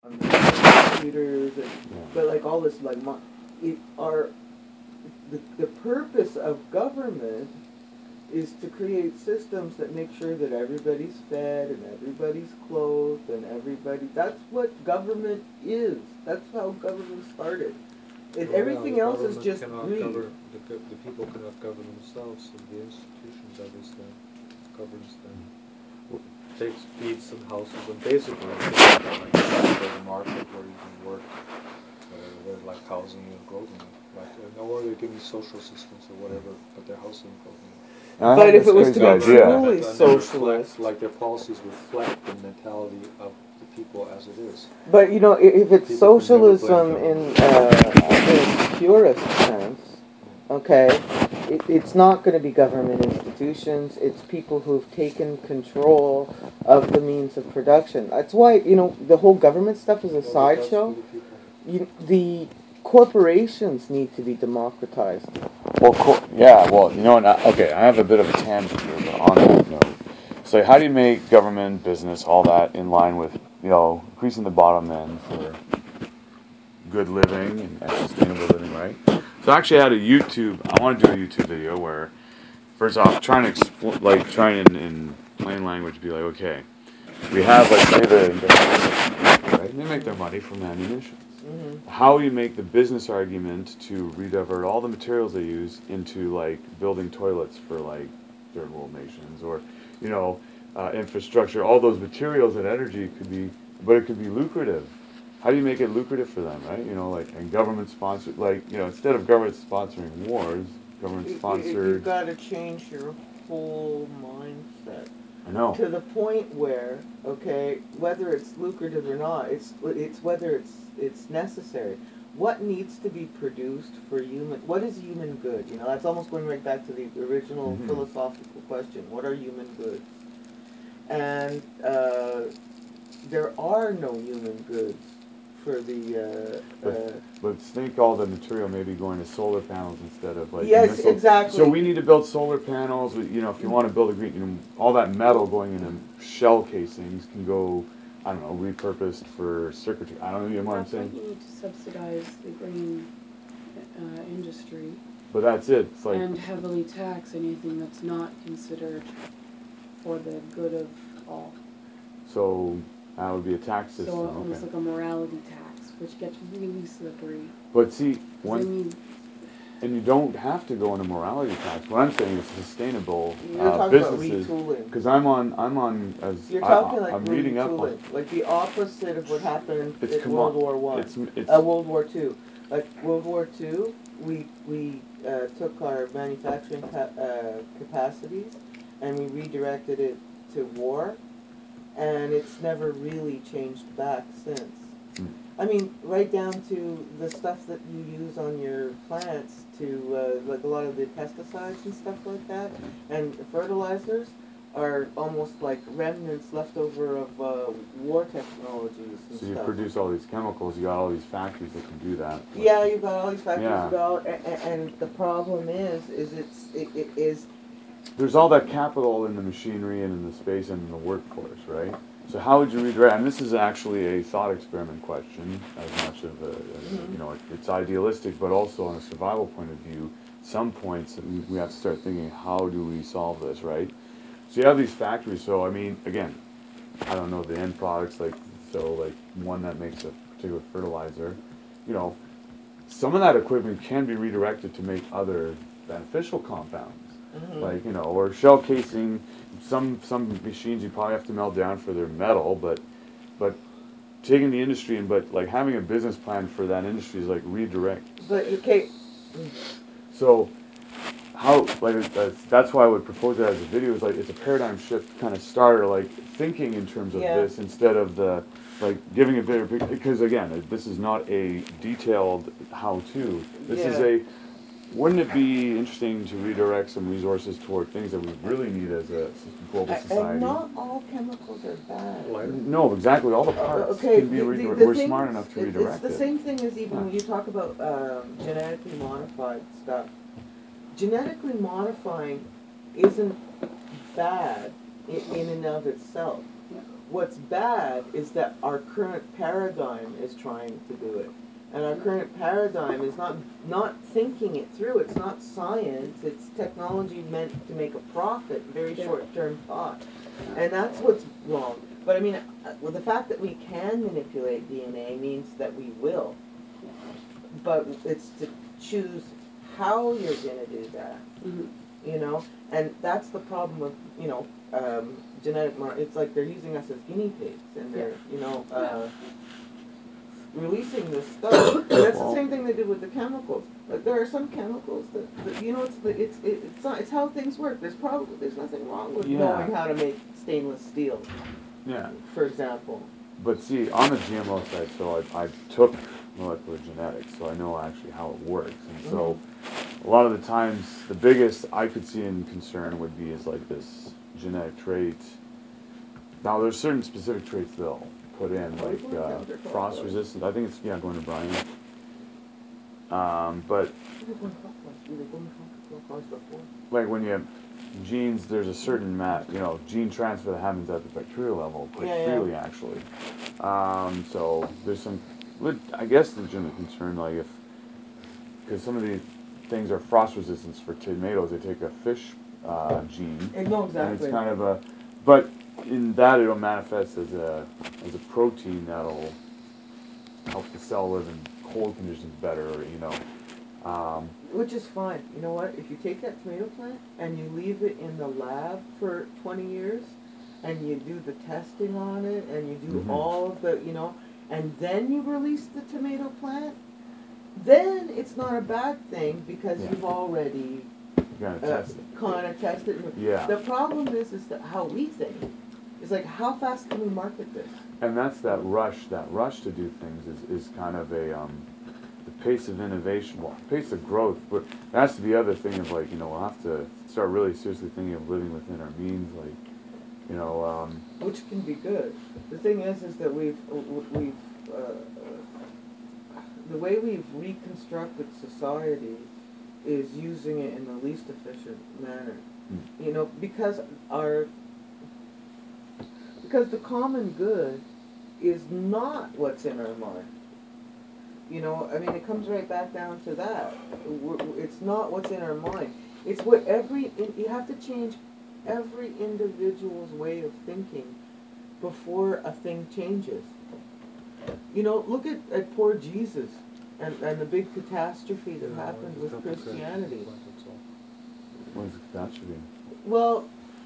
computers, but like all this like the purpose of government is to create systems that make sure that everybody's fed and everybody's clothed and everybody. That's what government is. That's how government started. And everything else is just greed. The people cannot govern themselves, so the institutions are this that governs them. Takes feeds and houses, and basically there's a market where you can work, where like housing and clothing, or they give you social assistance or whatever, but they're housing and clothing. But if it was to be truly socialist, like their policies reflect the mentality of the people as it is. But you know, if it's socialism in its purest sense, okay, it's not going to be government institutions. It's people who've taken control of the means of production. That's why, you know, the whole government stuff is a sideshow. The corporations need to be democratized. Well, yeah, well, you know, okay, I have a bit of a tangent here, but on that note, so how do you make government, business, all that in line with, you know, increasing the bottom end for good living and sustainable living, right? So I actually had I want to do a YouTube video where, first off, trying in plain language, be like, okay, we have, like, say the right? They make their money from ammunition. Mm-hmm. How you make the business argument to redivert all the materials they use into like building toilets for like third world nations, or you know, infrastructure, all those materials and energy could be, but it could be lucrative. How do you make it lucrative for them, right? You know, like, and government sponsored, like, you know, instead of government sponsoring wars, government sponsored. You've got to change your whole mindset. I know. To the point where, okay, whether it's lucrative or not, it's whether it's necessary. What needs to be produced for human? What is human good? You know, that's almost going right back to the original philosophical question: what are human goods? And there are no human goods for the. But think all the material maybe going to solar panels instead of like. Yes, exactly. So we need to build solar panels. You know, if you want to build a green, you know, all that metal going into shell casings can go, I don't know, repurposed for circuitry. I don't know, you know what I'm saying? You need to subsidize the green industry. But that's it. It's like, and heavily tax anything that's not considered for the good of all. So that would be a tax system. So almost like a morality tax, which gets really slippery. But see, and you don't have to go into morality tax. What I'm saying is sustainable businesses. Because I'm reading up on, like the opposite of what happened in World War I. World War II. Like World War II, we took our manufacturing capacities and we redirected it to war, and it's never really changed back since. I mean, right down to the stuff that you use on your plants to, like a lot of the pesticides and stuff like that, and fertilizers are almost like remnants left over of war technologies and so you stuff. produce all these chemicals, you got all these factories that can do that. Yeah, you've got all these factories, and the problem is it is... There's all that capital in the machinery and in the space and in the workforce, right? So how would you redirect? And this is actually a thought experiment question, as much of you know, it's idealistic, but also on a survival point of view. Some points that we have to start thinking, how do we solve this, right? So you have these factories. So I mean, again, I don't know the end products, like one that makes a particular fertilizer. You know, some of that equipment can be redirected to make other beneficial compounds. Like, you know, or shell casing. Some machines you probably have to melt down for their metal, but taking the industry and like having a business plan for that industry is like redirect. But okay. So how, like, that's why I would propose it as a video, is like it's a paradigm shift kind of starter, like thinking in terms of this instead of the like giving a bigger picture, because again, this is not a detailed how-to. This is a, wouldn't it be interesting to redirect some resources toward things that we really need as a global society? And not all chemicals are bad. No, exactly. All the parts can be redirected. We're smart enough to redirect it. It's the same thing as even when you talk about genetically modified stuff. Genetically modifying isn't bad in and of itself. what's bad is that our current paradigm is trying to do it. And our current paradigm is not thinking it through. It's not science. It's technology meant to make a profit, very short-term thought. And that's what's wrong. But I mean, well, the fact that we can manipulate DNA means that we will. But it's to choose how you're going to do that. Mhm. You know? And that's the problem with, you know, genetic it's like they're using us as guinea pigs, and they're, you know, releasing this stuff. And that's the same thing they did with the chemicals. Like, there are some chemicals that you know, it's how things work. There's nothing wrong with knowing how to make stainless steel. Yeah. For example. But see, on the GMO side, so I took molecular genetics, so I know actually how it works. And so a lot of the times, the biggest I could see in concern would be is like this genetic trait. Now, there's certain specific traits they'll put in, like frost resistance. I think it's, going to Brian. But like when you have genes, there's a certain gene transfer that happens at the bacterial level quite freely, actually. So there's some, I guess, legitimate concern, like because some of these things are frost resistance for tomatoes. They take a fish gene, No, exactly. and it's kind of but in that it'll manifest as a protein that'll help the cell live in cold conditions better, which is fine. You know what? If you take that tomato plant and you leave it in the lab for 20 years, and you do the testing on it, and you do all of the, and then you release the tomato plant, then it's not a bad thing because you've already kind of tested. Yeah. The problem is that how we think. It's like, how fast can we market this? And that's that rush to do things is kind of the pace of innovation, pace of growth, but that's the other thing of we'll have to start really seriously thinking of living within our means, which can be good. The thing is that we've the way we've reconstructed society is using it in the least efficient manner. Because the common good is not what's in our mind. It comes right back down to that. It's not what's in our mind. It's what you have to change every individual's way of thinking before a thing changes. Look at poor Jesus and the big catastrophe that happened with Christianity. What is a catastrophe? Well,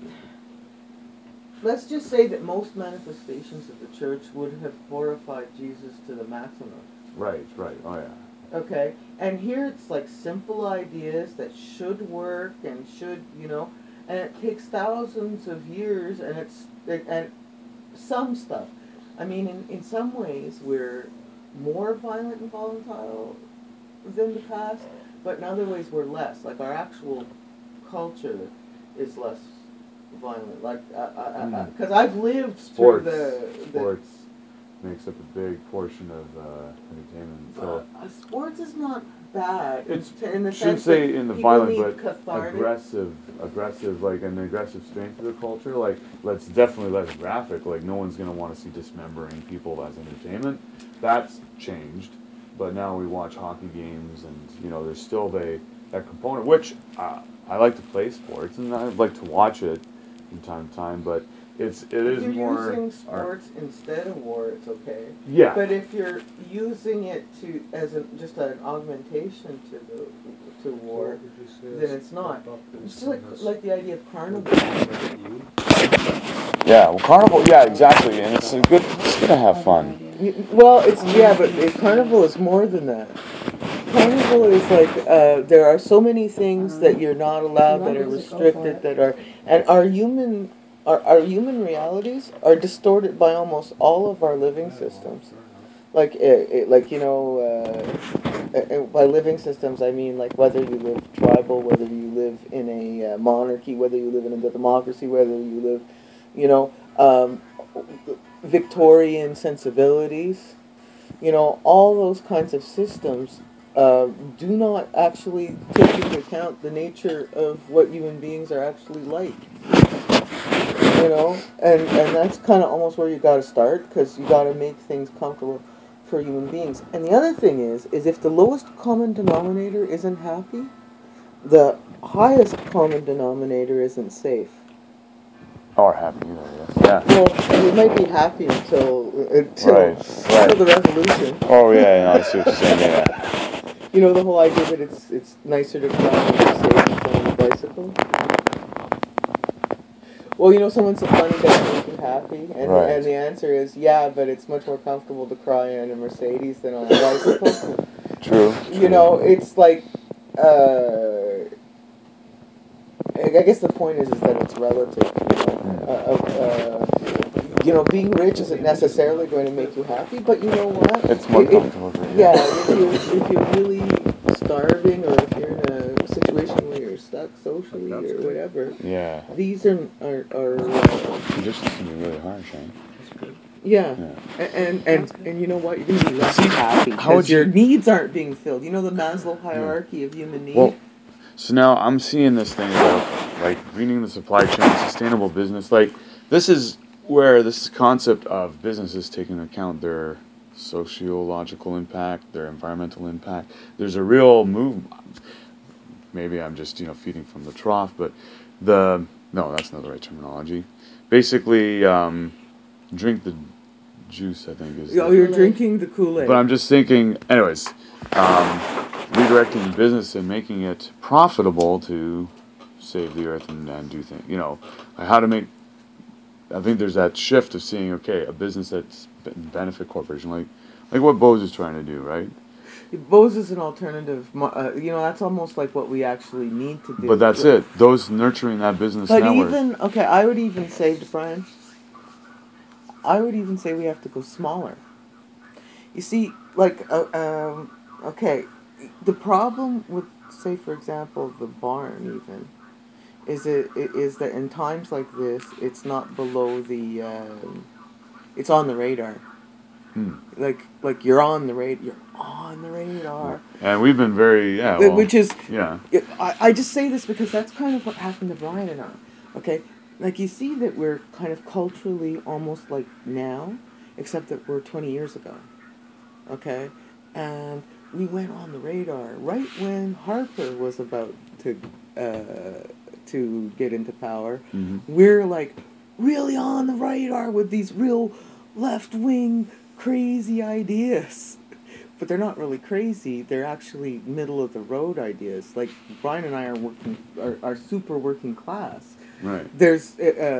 let's just say that most manifestations of the church would have glorified Jesus to the maximum. Right. Oh, yeah. Okay? And here it's like simple ideas that should work and should, and it takes thousands of years, and some stuff. In some ways we're more violent and volatile than the past, but in other ways we're less. Like, our actual culture is less violent. Like, because I've lived through the sports makes up a big portion of entertainment. So sports is not bad. It's in the shouldn't sense say that in the people violent, need but cathartic. aggressive, like an aggressive strength of the culture. Like, let's definitely less graphic. Like, no one's gonna want to see dismembering people as entertainment. That's changed, but now we watch hockey games, and there's still that component, which I like to play sports and I like to watch it from time to time, but it is more. If you're using sports instead of war, it's okay. Yeah. But if you're using it as just an augmentation to war, then it's not. It's just like the idea of carnival. Yeah, well, carnival. Yeah, exactly, and it's gonna have fun. Well, but carnival is more than that. Carnival is like there are so many things that you're not allowed, that are restricted, that are, and our human realities are distorted by almost all of our living systems. By living systems, I mean, like, whether you live tribal, whether you live in a monarchy, whether you live in a democracy, whether you live, Victorian sensibilities, all those kinds of systems do not actually take into account the nature of what human beings are actually like. You know, and that's kind of almost where you got to start, because you got to make things comfortable for human beings. And the other thing is if the lowest common denominator isn't happy, the highest common denominator isn't safe. Or happy either, yeah. Well, we might be happy until right. the revolution. Oh yeah, no, I see what you're saying. Yeah. You know, the whole idea that it's nicer to cry on a Mercedes than on a bicycle. Well, you know, someone said money doesn't make you happy, and the answer is yeah, but it's much more comfortable to cry on a Mercedes than on a bicycle. True. You know, it's like, I guess the point is that it's relative. You know, being rich isn't necessarily going to make you happy, but you know what? It's more comfortable for you. Yeah, if you're really starving, or if you're in a situation where you're stuck socially or whatever. Yeah. These are conditions can be really harsh, eh? That's good. Yeah. And you know what? You're gonna be less happy because your needs aren't being filled. You know the Maslow hierarchy of human need. Well, so now I'm seeing this thing about like greening the supply chain, sustainable business. Like this is where this concept of businesses taking into account their sociological impact, their environmental impact. There's a real move. Maybe I'm just feeding from the trough, but no, that's not the right terminology. Basically, drink the juice, I think is. Oh, you're drinking the Kool-Aid. But I'm just thinking, anyways, redirecting business and making it profitable to save the earth and do things. Like how to make. I think there's that shift of seeing, okay, a business that's benefit corporation, like what Bose is trying to do, right? Bose is an alternative. That's almost like what we actually need to do. But that's it. Those nurturing that business network. I would even say, Brian, we have to go smaller. You see, okay, the problem with, say, for example, the barn even, is that in times like this, it's not below the, it's on the radar. Like you're on the radar. And we've been very, which is, yeah. I just say this because that's kind of what happened to Brian and I. Okay, like you see that we're kind of culturally almost like now, except that we're 20 years ago. Okay, and we went on the radar right when Harper was about to get into power. Mm-hmm. We're like really on the radar with these real left-wing crazy ideas. But they're not really crazy. They're actually middle-of-the-road ideas. Like, Brian and I are super working class. Right. There's,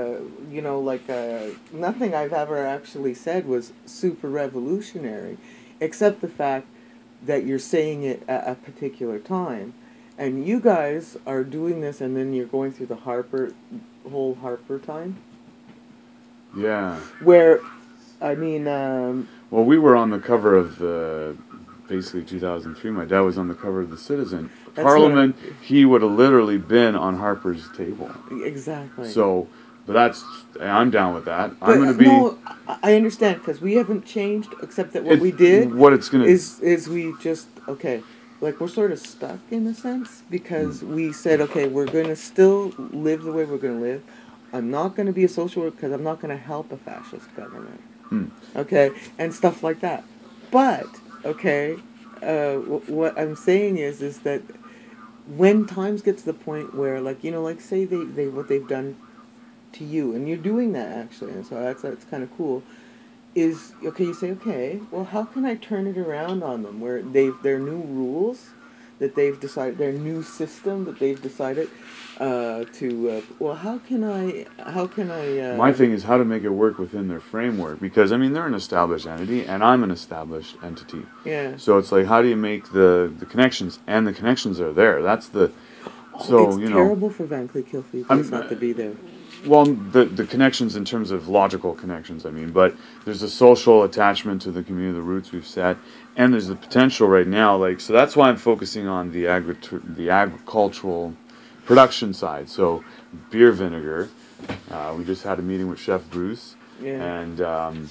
nothing I've ever actually said was super revolutionary, except the fact that you're saying it at a particular time. And you guys are doing this, and then you're going through the whole Harper time. Yeah. Where, I mean... well, we were on the cover of basically 2003. My dad was on the cover of The Citizen. Parliament, he would have literally been on Harper's table. Exactly. So, but I'm down with that. I'm going to be... No, I understand, because we haven't changed, except that we did... What it's going to... Is we just, okay... Like, we're sort of stuck, in a sense, because we said, okay, we're going to still live the way we're going to live. I'm not going to be a social worker because I'm not going to help a fascist government. Okay? And stuff like that. But, okay, what I'm saying is that when times get to the point where, say they what they've done to you, and you're doing that, actually, and so that's kind of cool, is, okay, you say, okay, well, how can I turn it around on them, where their new rules that they've decided, their new system that they've decided well, how can I My thing is how to make it work within their framework, because, I mean, they're an established entity, and I'm an established entity. Yeah. So it's like, how do you make the connections, and the connections are there. That's the, so, it's terrible for Van Cleef Filippis not to be there. Well, the connections in terms of logical connections, I mean, but there's a social attachment to the community, the roots we've set, and there's the potential right now, so that's why I'm focusing on the agricultural production side. So, beer vinegar, we just had a meeting with Chef Bruce, and,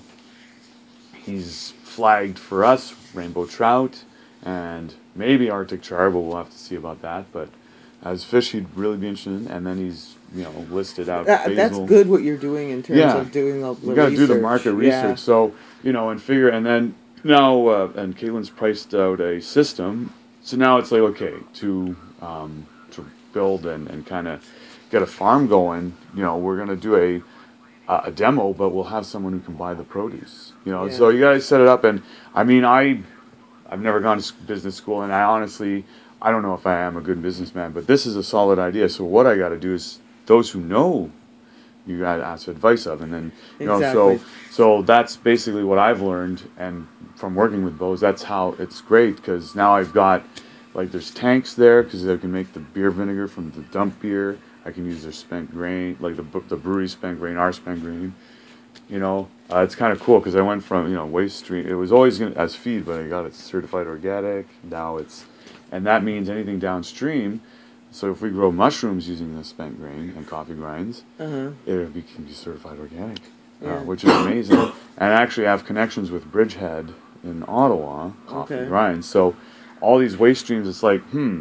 he's flagged for us rainbow trout, and maybe Arctic char, but we'll have to see about that, but as fish he'd really be interested in, and then he's listed out. That's good what you're doing in terms of doing all the research. You got to do the market research. Yeah. So, and then now, and Caitlin's priced out a system. So now it's like, okay, to build and kind of get a farm going, we're going to do a demo, but we'll have someone who can buy the produce. So you guys set it up. And I mean, I've never gone to business school, and I don't know if I am a good businessman, but this is a solid idea. So what I got to do is those who know, you got to ask advice of, and then Exactly. so that's basically what I've learned, and from working with Bose, that's how it's great, because now I've got there's tanks there because they can make the beer vinegar from the dump beer. I can use their spent grain, like the brewery spent grain, our spent grain. It's kind of cool because I went from waste stream. It was always as feed, but I got it certified organic. Now and that means anything downstream. So if we grow mushrooms using the spent grain and coffee grinds, it can be certified organic, which is amazing. And I actually have connections with Bridgehead in Ottawa, coffee grinds. So all these waste streams, it's like, and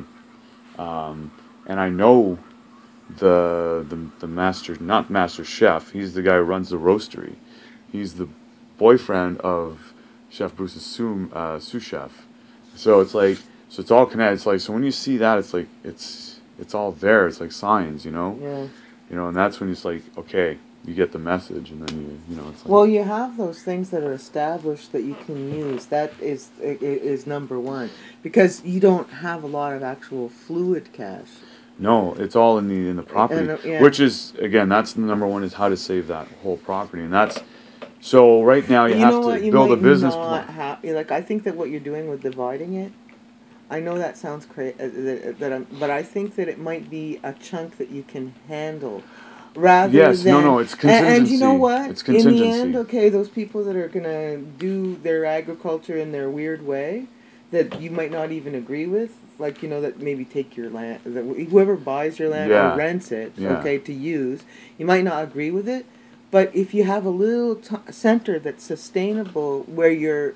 I know the master, not master chef. He's the guy who runs the roastery. He's the boyfriend of Chef Bruce's sous chef. So it's like, it's all connected. It's like, so when you see that, it's like, it's all there. It's like signs, Yeah. And that's when it's like, okay, you get the message, and then it's like. Well, you have those things that are established that you can use. That is number one, because you don't have a lot of actual fluid cash. No, it's all in the property, which is, again, that's the number one, is how to save that whole property, and that's. So right now you have to build a business plan. I think that what you're doing with dividing it, I know that sounds crazy, but I think that it might be a chunk that you can handle, rather than. Yes, no, it's contingency. And you know what? It's contingency. In the end, those people that are gonna do their agriculture in their weird way, that you might not even agree with, that maybe take your land, that whoever buys your land or rents it, to use, you might not agree with it. But if you have a little center that's sustainable, where you're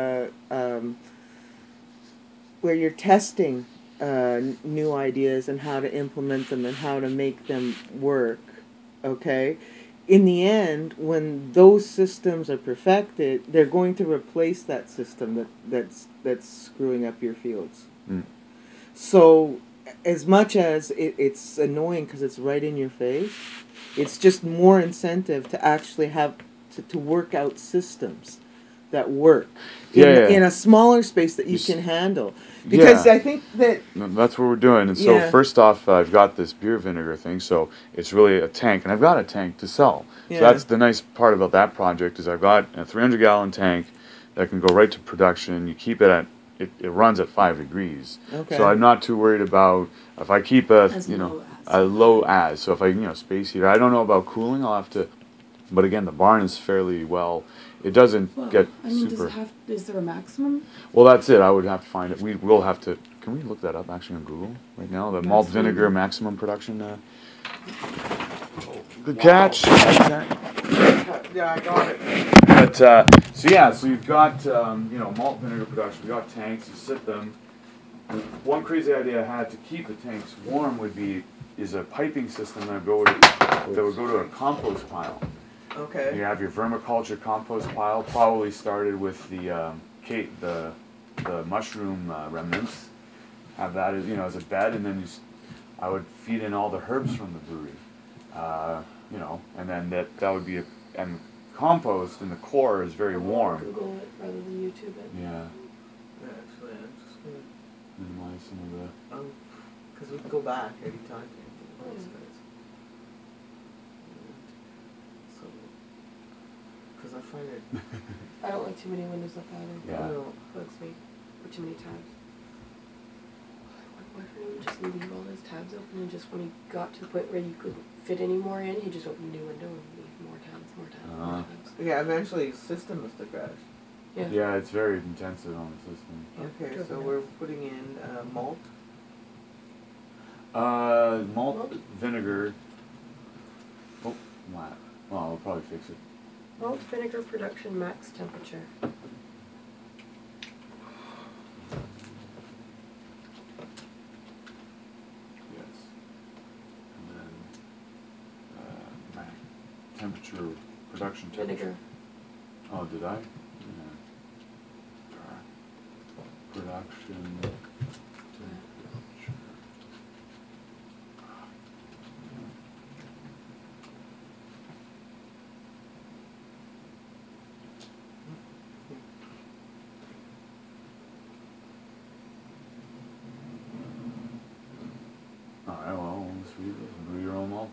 testing new ideas and how to implement them and how to make them work, in the end, when those systems are perfected, they're going to replace that system that's screwing up your fields. Mm. So, as much as it's annoying because it's right in your face, it's just more incentive to actually have to work out systems that work in a smaller space that you can handle. Because I think that. That's what we're doing. And so first off, I've got this beer vinegar thing, so it's really a tank, and I've got a tank to sell. Yeah. So that's the nice part about that project, is I've got a 300-gallon tank that can go right to production. You keep it at. It runs at 5 degrees, so I'm not too worried about if I keep a low as. So if I space heater, I don't know about cooling. I'll have to, but again, the barn is fairly well. It doesn't get super. Is there a maximum? Well, that's it. I would have to find it. We will have to. Can we look that up actually on Google right now? The malt vinegar maximum production. Good catch. Yeah, I got it. But so you've got malt vinegar production. We've got tanks. You sit them. One crazy idea I had to keep the tanks warm is a piping system that would go to a compost pile. Okay. You have your vermiculture compost pile. Probably started with the mushroom remnants. Have that as a bed, and then I would feed in all the herbs from the brewery. And then that would be and compost in the core is very warm. Google it rather than YouTube it. Yeah. Actually, I'm just gonna minimize some of the. Because we can go back anytime. So, because I find it. I don't like too many windows up either. Yeah. No. Bugs me. Or too many tabs. My boyfriend would just leave all his tabs open, and just when he got to the point where you couldn't fit any more in, he just opened a new window and leave more tabs. Yeah, eventually the system must have crashed. Yeah, it's very intensive on the system. Okay, so we're putting in malt. Malt vinegar. Oh, wow. Well, I'll probably fix it. Malt vinegar production max temperature. Yes. And then temperature, production temperature. Vinegar. Oh, did I? Yeah. Production temperature. Alright, well, let's read it. Brew your own malt.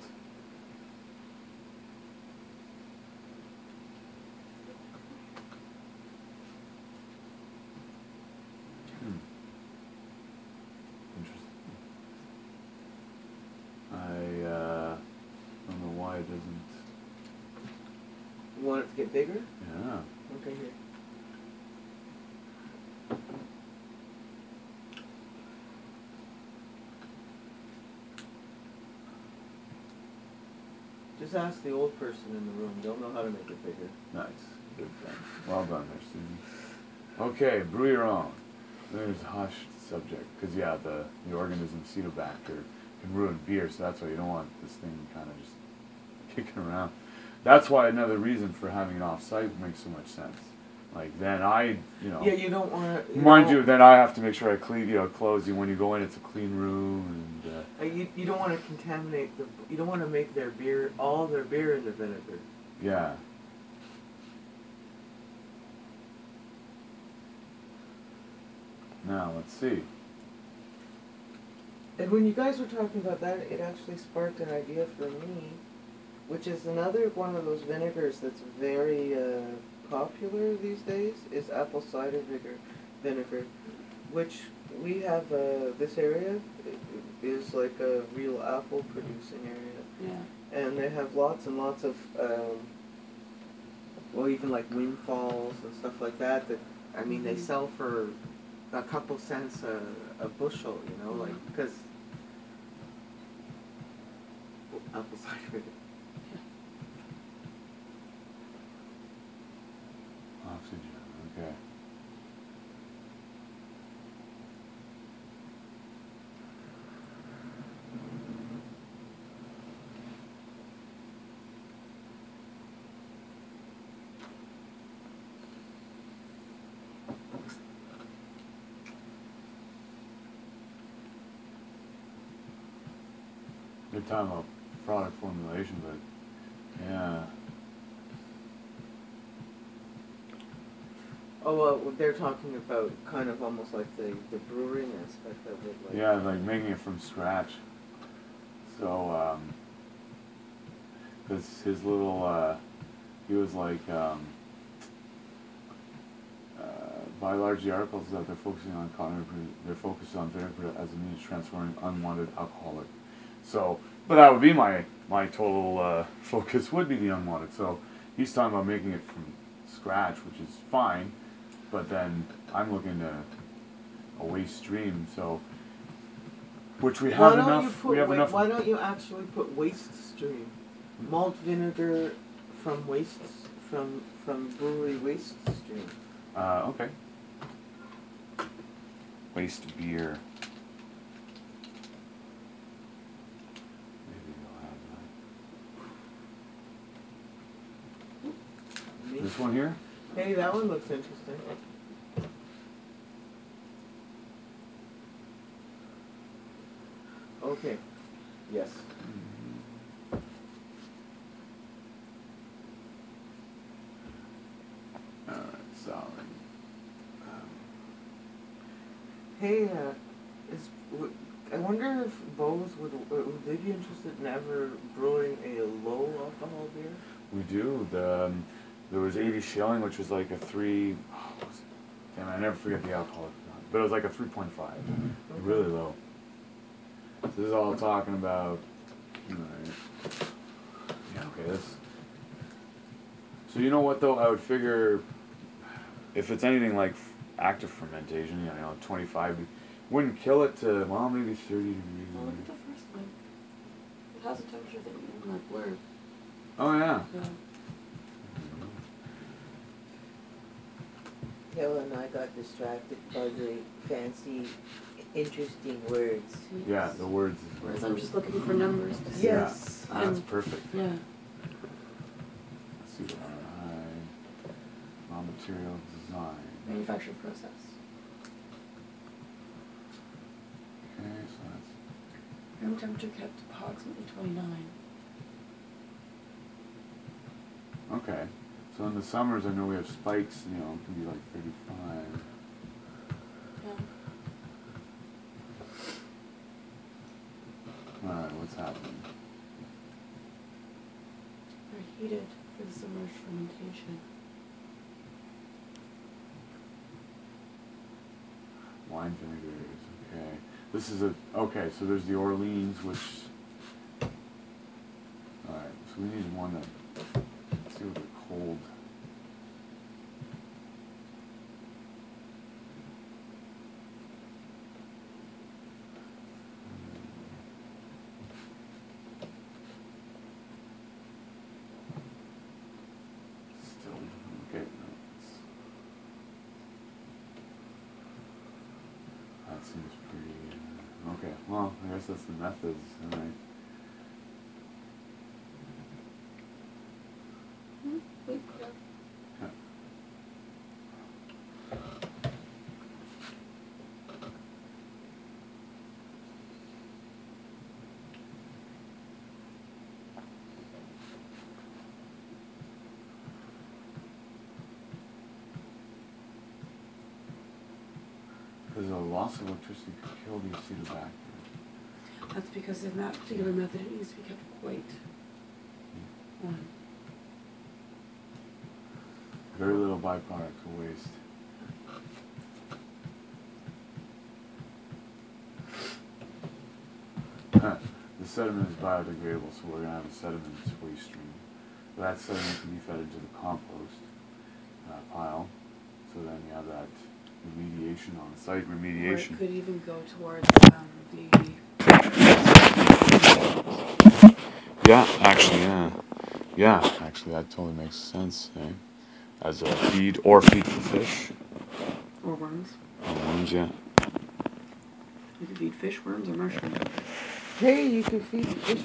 Interesting. I don't know why it doesn't. You want it to get bigger? Yeah. Okay, here. Just ask the old person in the room. They'll know how to make it bigger. Nice. Good thing. Well done there, Susan. Okay, brew your own. There's a hushed subject. Because, yeah, the organism Cetobacter can ruin beer, so that's why you don't want this thing kind of just kicking around. That's why another reason for having it off-site makes so much sense. Like, then Yeah, you don't want to... Mind you, then I have to make sure I clean, close you. When you go in, it's a clean room, and... You don't want to contaminate you don't want to make their beer, all their beer into vinegar. Yeah. Now, let's see. And when you guys were talking about that, it actually sparked an idea for me, which is another one of those vinegars that's very popular these days, is apple cider vinegar, which we have, this area is like a real apple producing area. Yeah. And they have lots and lots of, well, even like windfalls and stuff like that, I mean, they sell for a couple cents a bushel, like, because apple cider vinegar. Oxygen, okay. Good time about product formulation, but yeah. Oh, well, they're talking about kind of almost like the brewing aspect of it. Like, Yeah, like making it from scratch. So, because his little, he was like, by large, the articles that they're focusing on they're focused on vinegar as a means of transforming unwanted alcoholic. So, but that would be my total focus would be the unwanted. So he's talking about making it from scratch, which is fine, but then I'm looking at a waste stream. So, which we have enough. We have enough. Why don't you actually put waste stream, malt vinegar from from brewery waste stream? Okay. Waste beer. Maybe they'll have that. This one here? Hey, that one looks interesting. Okay. Yes. Alright, solid. Hey, I wonder if Bose would they be interested in ever brewing a low alcohol beer? We do. There was 80 Shilling, which was like a 3. Damn, I never forget the alcohol. But it was like a 3.5. Really low. So this is all talking about. Alright. Yeah, okay, this. So you know what though? I would figure if it's anything like active fermentation, 25, wouldn't kill it to, well, maybe 30 degrees. Well, look at the first one. It has a temperature that you like blurb. Oh, yeah. Helen and I got distracted by the fancy, interesting words. Yeah, the words. Whereas I'm just looking for numbers to see. Yes. Yeah, that's perfect. Yeah. raw material design. Manufacturing process. Okay, so that's Room temperature kept approximately 29. okay. So in the summers, I know we have spikes. You know, it can be like 35. Yeah. All right, what's happening? They're heated for the submerged fermentation. Wine vinegars. Okay. This is okay. So there's the Orleans, which. All right. So we need one that. Let's see what they're cold. Still okay. No, that seems pretty. Okay. Well, I guess that's the methods. All right. Wait, yeah. Yeah. Because a loss of electricity could kill the acetobacter. That's because in that particular method it needs to be kept quite on. Very little byproduct to waste. The sediment is biodegradable, so we're going to have a sediment waste stream. That sediment can be fed into the compost pile, so then you have that remediation on site remediation. Or it could even go towards the. Yeah, actually, actually, that totally makes sense. Eh? As a feed for fish. Or worms. Or worms, yeah. You could feed fish, worms, or mushrooms. Hey, you can feed fish.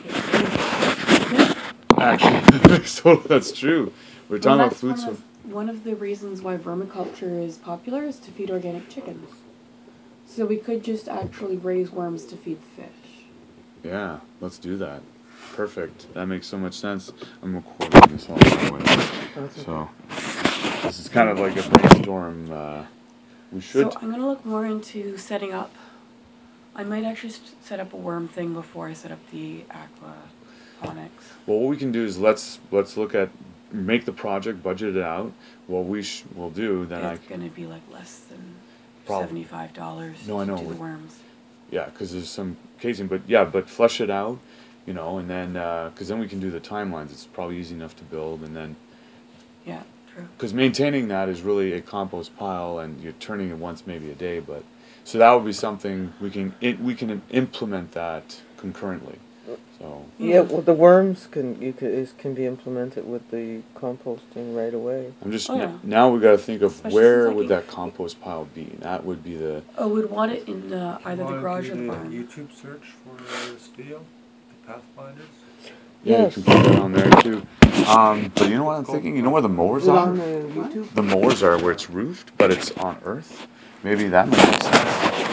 Actually, so that's true. We're talking about food source. One of the reasons why vermiculture is popular is to feed organic chickens. So we could just actually raise worms to feed the fish. Yeah, let's do that. Perfect. That makes so much sense. I'm recording this all the way. So this is kind of like a brainstorm. We should. So I'm gonna look more into setting up. I might actually set up a worm thing before I set up the aquaponics. Well, what we can do is let's look at make the project, budget it out. What we'll do then it's gonna be like less than Probably. $75 No, I know. to do the worms. Yeah, because there's some casing, but flesh it out, you know, and then because then we can do the timelines. It's probably easy enough to build, and then Yeah, true. because maintaining that is really a compost pile, and you're turning it once maybe a day, but so that would be something we can implement that concurrently. So Yeah, well, the worms can be implemented with the composting right away. I'm just Oh, yeah. now we got to think of Especially where since I would can- that compost pile be? That would be the Oh, we'd want it in either the Wanna garage or do the the barn. YouTube search for this video, the Pathfinders. yeah. Yes. You can put that on there too. But you know what I'm thinking? You know where the mowers Is it are? on the YouTube? The mowers are where it's roofed, but it's on earth. Maybe that makes sense. Like,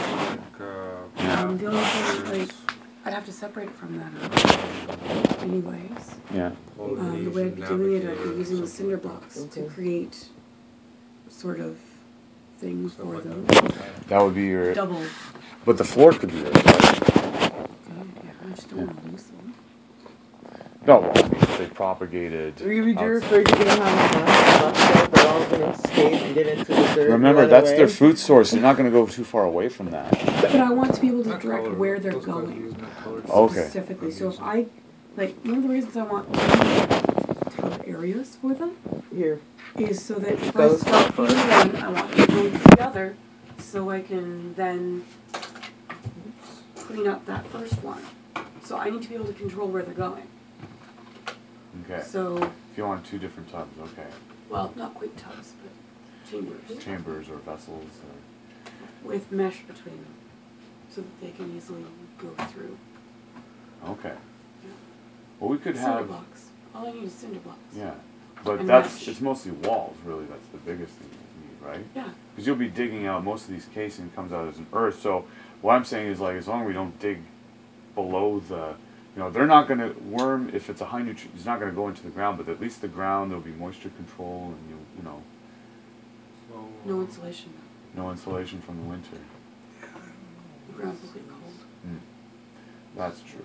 The only thing, like, I'd have to separate it from that anyways. Yeah. The way I'd be doing it, I'd be using the cinder blocks to Okay. create sort of things for them. That would be your. Double. But the floor could be earth. Right? Yeah, I just don't want to lose them. No, well, I mean, if they propagated. You're afraid you're gonna have enough there, they're all gonna escape and get into the dirt. Remember, right that's away. their food source. They're not going to go too far away from that. But I want to be able to direct where they're going Okay. specifically. So if I, like, one of the reasons I want tub areas for them Here. is so that if I Those start go feeding first. one, I want to go to the other, so I can then clean up that first one. So I need to be able to control where they're going. Okay. So, If you want two different tubs, okay. well, not quite tubs, but chambers Chambers or vessels. Or... with mesh between them, so that they can easily go through. Okay. Yeah. Well, we could Cinder have. blocks. All I need is cinder blocks. Yeah. But And that's, mesh. it's mostly walls, really, that's the biggest thing you need, right? Yeah. Because you'll be digging out, most of these casing comes out as an earth, so what I'm saying is like, as long as we don't dig below the, you know, they're not gonna, worm, if it's a high nutrient, it's not gonna go into the ground, but at least the ground, there'll be moisture control and you know, So, No insulation though. no insulation from the winter. The ground will get cold. That's true.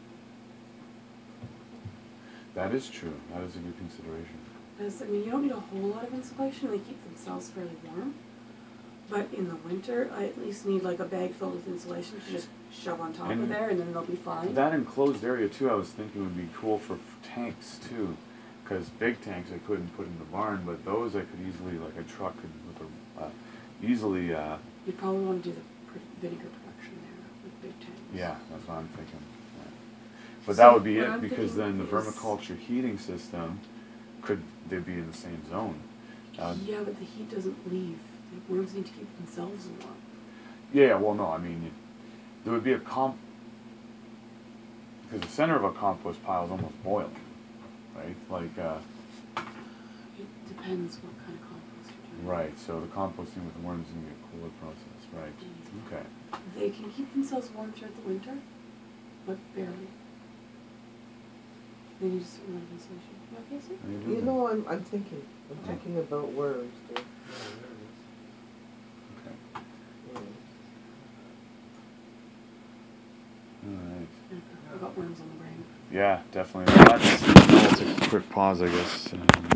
That is true, that is a good consideration. Because, I mean, you don't need a whole lot of insulation, they keep themselves fairly warm. But in the winter, I at least need like a bag filled with insulation to just shove on top of And there and then they'll be fine. That enclosed area too, I was thinking would be cool for tanks too. Because big tanks I couldn't put in the barn, but those I could easily, like a truck could, with a, easily, You'd probably want to do the vinegar production there with big tanks. yeah, that's what I'm thinking. Yeah. But So that would be what it, I'm because then thinking the is- vermiculture heating system, could they be in the same zone? Yeah, but the heat doesn't leave. The worms need to keep themselves warm. Yeah, well, no, I mean, there would be a because the center of a compost pile is almost boiling, right? Like, It depends what kind of compost you're doing. right, so the composting with the worms is going to be a cooler process, right? Okay. They can keep themselves warm throughout the winter, but barely. They need a certain amount of insulation. Okay, sir? How you You doing? know, I'm thinking about worms, too. Okay. Yeah. Alright. I've got worms on the brain. Yeah, definitely. Let's take a quick pause, I guess.